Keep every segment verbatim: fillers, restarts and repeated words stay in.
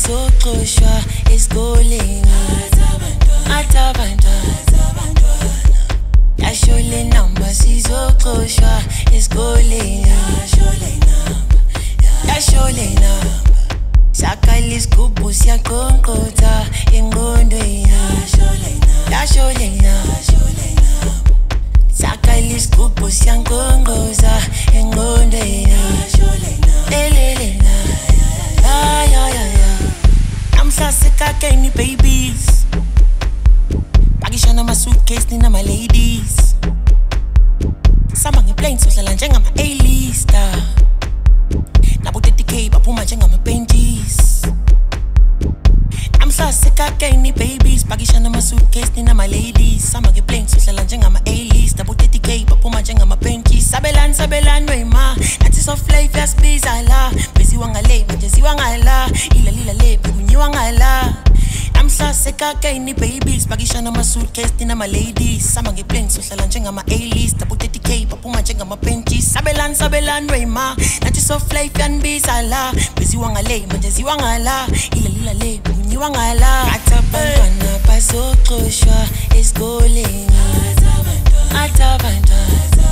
bazoxoshwa esikoleni atabantwana yasho le namba sizoxoshwa esikoleni yasho le namba sakala isigubhu siyaqonqotha engqondweni yasho le namba sakala isigubhu siyaqonqotha engqondweni elele na ya ya ya ya namhla sekakeni babies bakishana ma suitcase nina ma ladies sama ngeplane sohlala njengama A-lister nabo thirty K baphuma njengama benches namhla sekakeni babies bakishana ma suitcase nina ma ladies sama ngeplane sohlala njengama A-lister nabo thirty K baphuma njengama benches sabelani sabelani wema nathi soft life yasibiza la beziwa ngale manje ziwa ngala ila lila le kunyiwa ngala namhla sekakeni babies bakishana ma suitcase nina ma ladies sama ngeplane sohlala njengama A-list nabo thirty K baphuma njengama benches sabelani sabelani wema nathi soft life yanibiza la beziwa ngale manje ziwa ngala ila lila le kunyiwa ngala atabantwana bazoxoshwa esikoleni atabantwana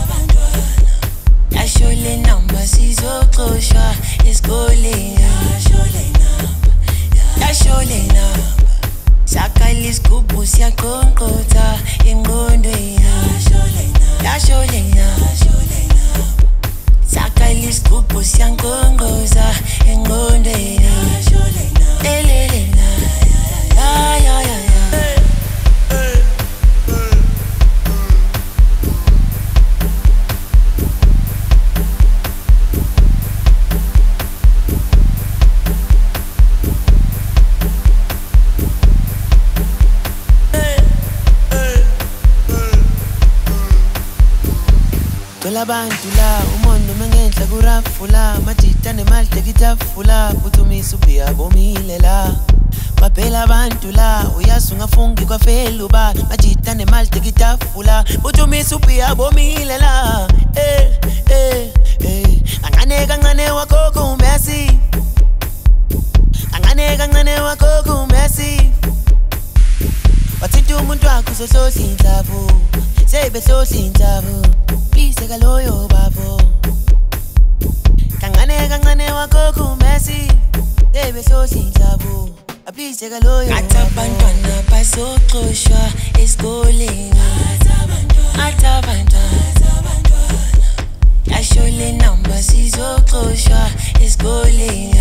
yasho le namba sizoxoshwa esikoleni yasho le namba sakala isigubhu siyaqonqotha engqondweni yasho le namba sakala isigubhu siyaqonqotha engqondweni elele na ya ya ya ya abantu la umondo mengenhla kurafula majita nemali tekitafula buthumisa ubhiya bomile la baphela abantu la uyazi ungafungi kwafela uba majita nemali tekitafula buthumisa ubhiya bomile la eh eh eh angane kancane wakho kumbesi angane kancane wakho kumbesi wathinta umuntu wakho uzohlohla indlavu sebehlohla indlavu please kaloyo babo kancane kancane wakho kumbesi sebehlohla indlavu please kaloyo atabantwana bazoxoshwa esikoleni atabantwana yasho le namba sizoxoshwa esikoleni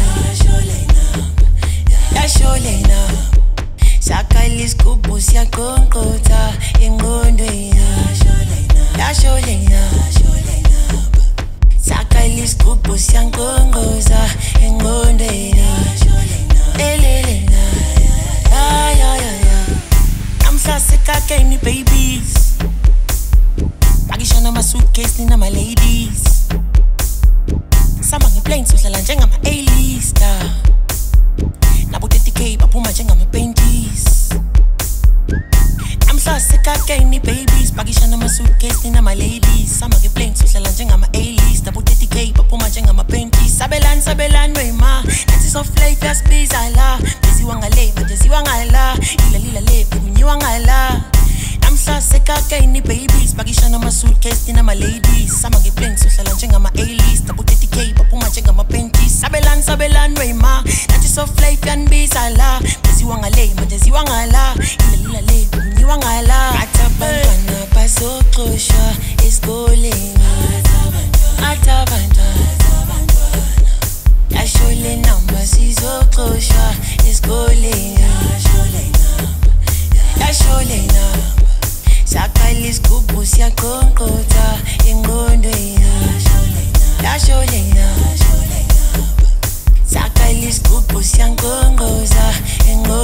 yasho le namba sakala isigubhu siyaqonqotha engqondweni yasho le namba sakala isigubhu siyaqonqotha engqondweni elele na ya ya ya ya namhla sekakeni babies bakishana ma suitcase nina ma ladies sama ngeplane sohlala njengama A-lister nabo thirty K baphuma njengama benches namhla sekakeni babies bakishana ma suitcase nina ma ladies sama ngeplane sohlala njengama A-list nabo thirty K baphuma njengama benches sabelani sabelani wema nathi soft life yasibiza la beziwa ngale manje ziwa ngala ila lila le kunyiwa ngala namhla sekakeni babies bakishana ma suitcase nina ma ladies sama ngeplane sohlala njengama A-list nabo thirty K baphuma njengama benches sabelani sabelani wema nathi soft life yanibiza la beziwa ngale manje ziwa ngala ila lila le kunyiwa ngala atabantwana bazoxoshwa esikoleni atabantwana yasho le namba sizoxoshwa esikoleni yasho le namba sakala isigubhu siyaqonqotha engqondweni yasho le namba sakala isigubhu siyaqonqotha engqondweni